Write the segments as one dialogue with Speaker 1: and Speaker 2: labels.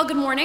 Speaker 1: Well, good morning.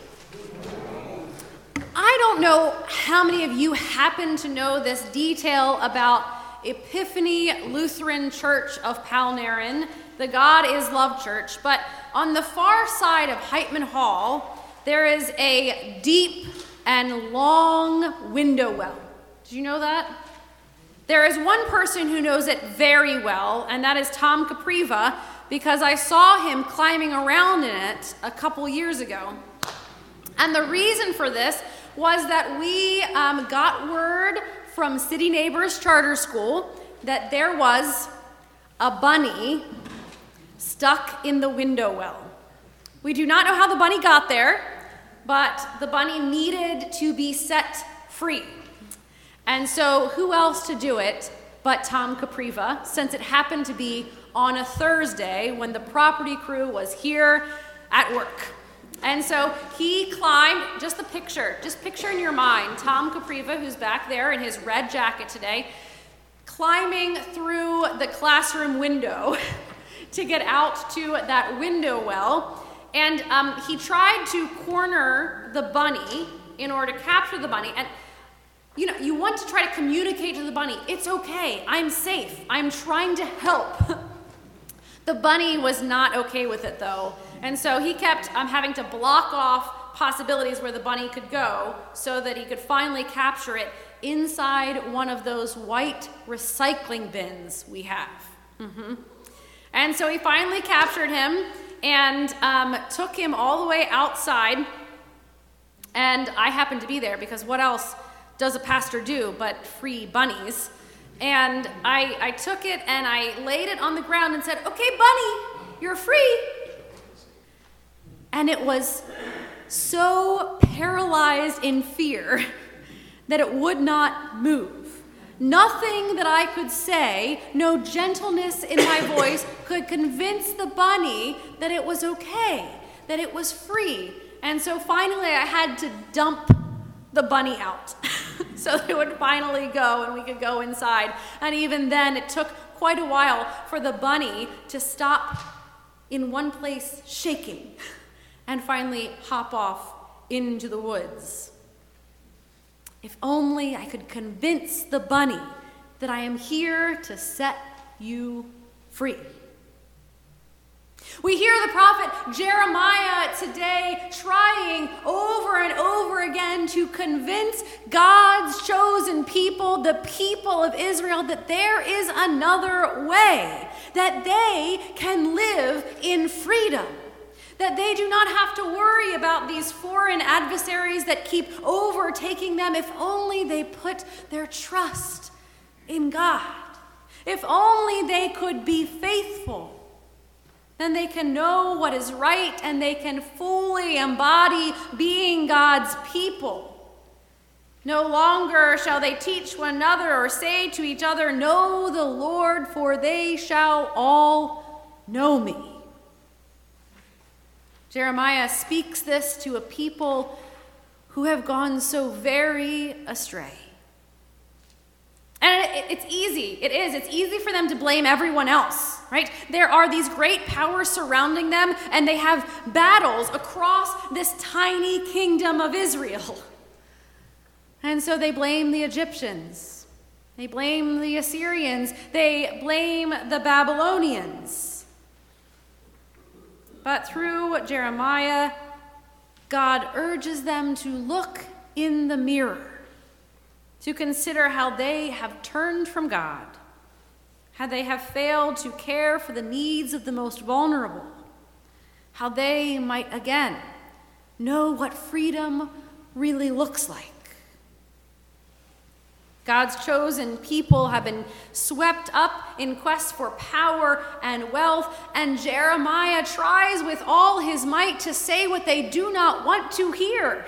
Speaker 1: I don't know how many of you happen to know this detail about Epiphany Lutheran Church of Palnarin, the God is Love Church, but on the far side of Heitman Hall, there is a deep and long window well. Did you know that? There is one person who knows it very well, and that is Tom Capriva, because I saw him climbing around in it a couple years ago. And the reason for this was that we got word from City Neighbors Charter School that there was a bunny stuck in the window well. We do not know how the bunny got there, but the bunny needed to be set free. And so who else to do it but Tom Capriva, since it happened to be on a Thursday when the property crew was here at work. And so he climbed, just picture in your mind, Tom Capriva, who's back there in his red jacket today, climbing through the classroom window to get out to that window well. And he tried to corner the bunny in order to capture the bunny. And you want to try to communicate to the bunny, it's okay, I'm safe, I'm trying to help. The bunny was not okay with it though. And so he kept having to block off possibilities where the bunny could go so that he could finally capture it inside one of those white recycling bins we have. And so he finally captured him and took him all the way outside. And I happened to be there because what else does a pastor do but free bunnies? And I took it and I laid it on the ground and said, "Okay, bunny, you're free." And it was so paralyzed in fear that it would not move. Nothing that I could say, no gentleness in my voice could convince the bunny that it was okay, that it was free. And so finally I had to dump the bunny out so that it would finally go and we could go inside. And even then it took quite a while for the bunny to stop in one place shaking and finally hop off into the woods. If only I could convince the bunny that I am here to set you free. We hear the prophet Jeremiah today trying over and over again to convince God's chosen people, the people of Israel, that there is another way, that they can live in freedom, that they do not have to worry about these foreign adversaries that keep overtaking them if only they put their trust in God. If only they could be faithful, then they can know what is right and they can fully embody being God's people. No longer shall they teach one another or say to each other, "Know the Lord, for they shall all know me." Jeremiah speaks this to a people who have gone so very astray. And it's easy. It's easy for them to blame everyone else, right? There are these great powers surrounding them, and they have battles across this tiny kingdom of Israel. And so they blame the Egyptians. They blame the Assyrians. They blame the Babylonians. But through Jeremiah, God urges them to look in the mirror, to consider how they have turned from God, how they have failed to care for the needs of the most vulnerable, how they might again know what freedom really looks like. God's chosen people have been swept up in quest for power and wealth, and Jeremiah tries with all his might to say what they do not want to hear,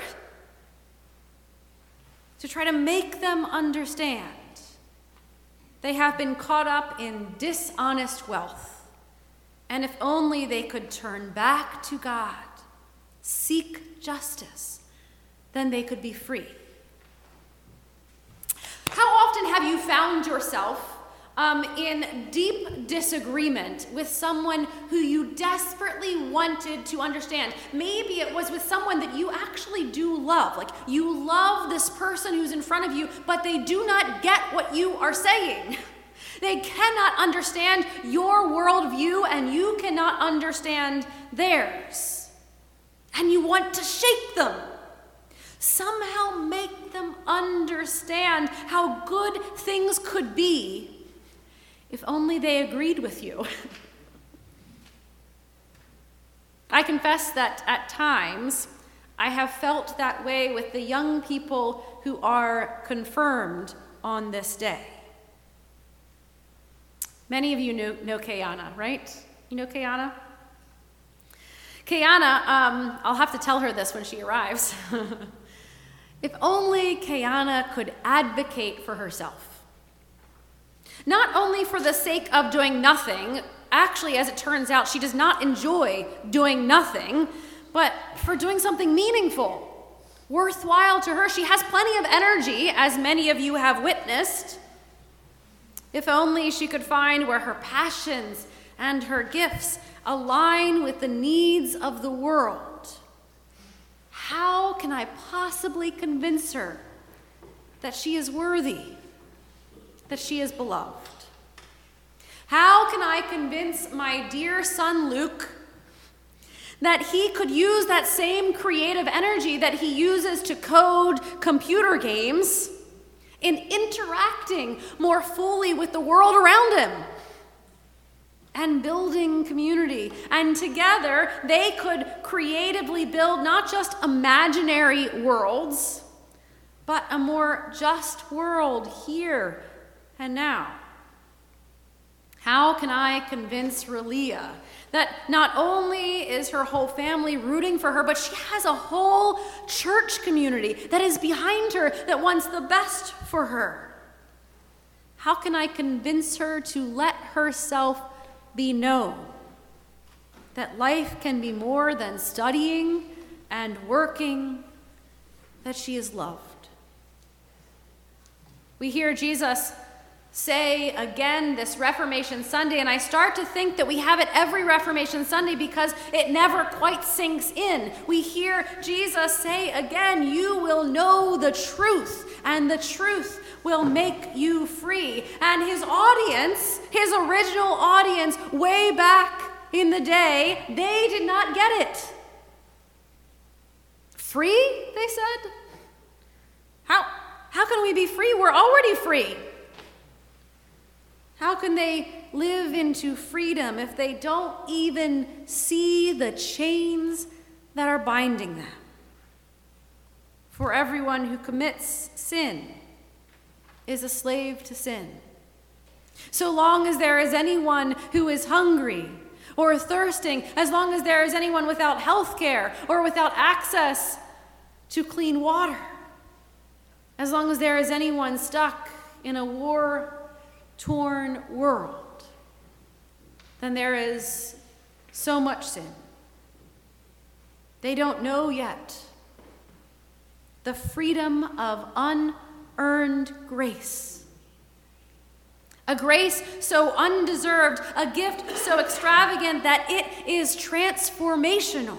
Speaker 1: to try to make them understand. They have been caught up in dishonest wealth, and if only they could turn back to God, seek justice, then they could be free. How often have you found yourself in deep disagreement with someone who you desperately wanted to understand. Maybe it was with someone that you actually do love. Like, you love this person who's in front of you, but they do not get what you are saying. They cannot understand your worldview, and you cannot understand theirs. And you want to shake them. Somehow make them understand how good things could be if only they agreed with you. I confess that at times I have felt that way with the young people who are confirmed on this day. Many of you know Kayana, right? You know Kayana? Kayana, I'll have to tell her this when she arrives. If only Kayana could advocate for herself. Not only for the sake of doing nothing, actually, as it turns out, she does not enjoy doing nothing, but for doing something meaningful, worthwhile to her. She has plenty of energy, as many of you have witnessed. If only she could find where her passions and her gifts align with the needs of the world. How can I possibly convince her that she is worthy, that she is beloved? How can I convince my dear son Luke that he could use that same creative energy that he uses to code computer games in interacting more fully with the world around him and building community? And together, they could creatively build not just imaginary worlds, but a more just world here and now. How can I convince Relia that not only is her whole family rooting for her, but she has a whole church community that is behind her, that wants the best for her? How can I convince her to let herself be known, that life can be more than studying and working, that she is loved? We hear Jesus say again this Reformation Sunday, and I start to think that we have it every Reformation Sunday because it never quite sinks in. We hear Jesus say again, "You will know the truth, and the truth will make you free." And his audience, his original audience way back in the day, they did not get it. Free, they said? How can we be free? We're already free. How can they live into freedom if they don't even see the chains that are binding them? For everyone who commits sin is a slave to sin. So long as there is anyone who is hungry or thirsting, as long as there is anyone without health care or without access to clean water, as long as there is anyone stuck in a war-torn world, then there is so much sin. They don't know yet the freedom of unearned grace. A grace so undeserved, a gift so extravagant that it is transformational.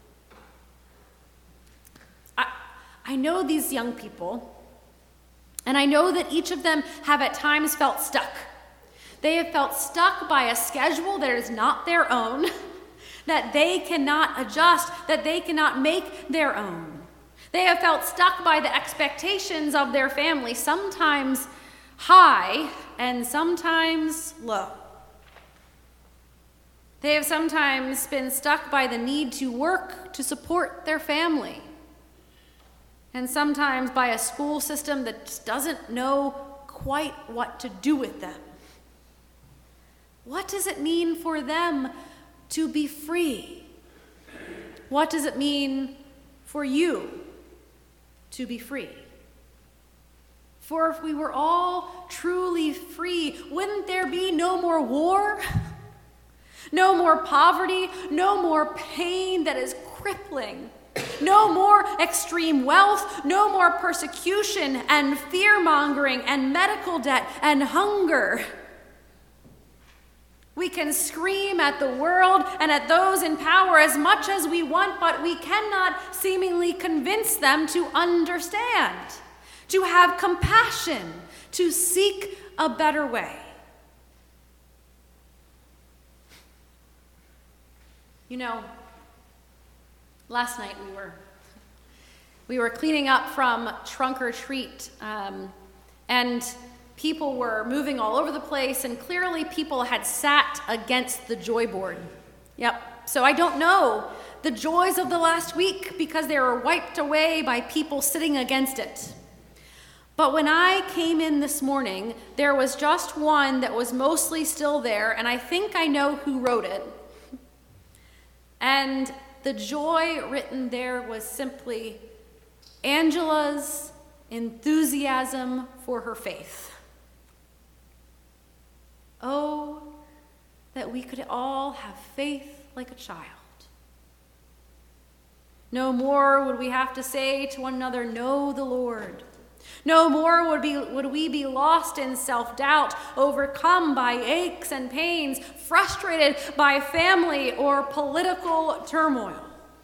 Speaker 1: I know these young people, and I know that each of them have at times felt stuck. They have felt stuck by a schedule that is not their own, that they cannot adjust, that they cannot make their own. They have felt stuck by the expectations of their family, sometimes high and sometimes low. They have sometimes been stuck by the need to work to support their family, and sometimes by a school system that just doesn't know quite what to do with them. What does it mean for them to be free? What does it mean for you to be free? For if we were all truly free, wouldn't there be no more war? No more poverty, no more pain that is crippling, no more extreme wealth, no more persecution and fear-mongering and medical debt and hunger We can scream at the world and at those in power as much as we want, but we cannot seemingly convince them to understand, to have compassion, to seek a better way. You know, last night we were cleaning up from Trunk or Treat, and people were moving all over the place, and clearly people had sat against the joy board. Yep. So I don't know the joys of the last week because they were wiped away by people sitting against it. But when I came in this morning, there was just one that was mostly still there, and I think I know who wrote it. And the joy written there was simply Angela's enthusiasm for her faith. Oh, that we could all have faith like a child. No more would we have to say to one another, "Know the Lord." No more would we be lost in self-doubt, overcome by aches and pains, frustrated by family or political turmoil.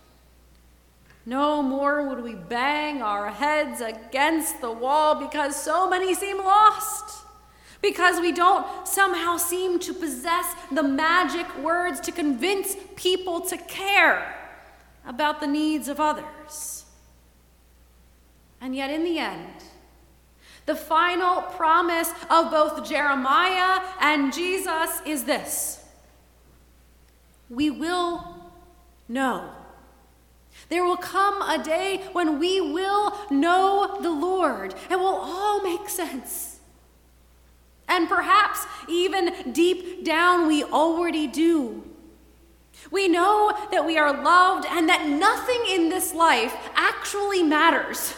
Speaker 1: No more would we bang our heads against the wall because so many seem lost, because we don't somehow seem to possess the magic words to convince people to care about the needs of others. And yet in the end, the final promise of both Jeremiah and Jesus is this: we will know. There will come a day when we will know the Lord. It will all make sense. And perhaps even deep down we already do. We know that we are loved and that nothing in this life actually matters,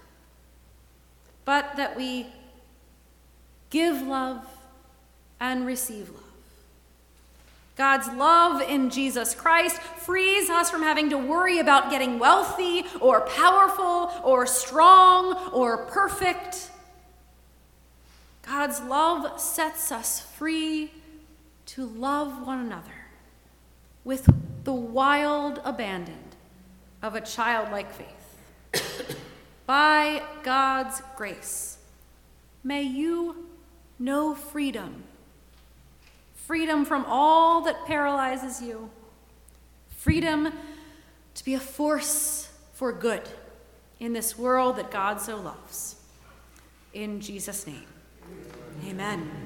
Speaker 1: but that we give love and receive love. God's love in Jesus Christ frees us from having to worry about getting wealthy or powerful or strong or perfect. God's love sets us free to love one another with the wild abandon of a childlike faith. By God's grace, may you know freedom. Freedom from all that paralyzes you. Freedom to be a force for good in this world that God so loves. In Jesus' name, amen.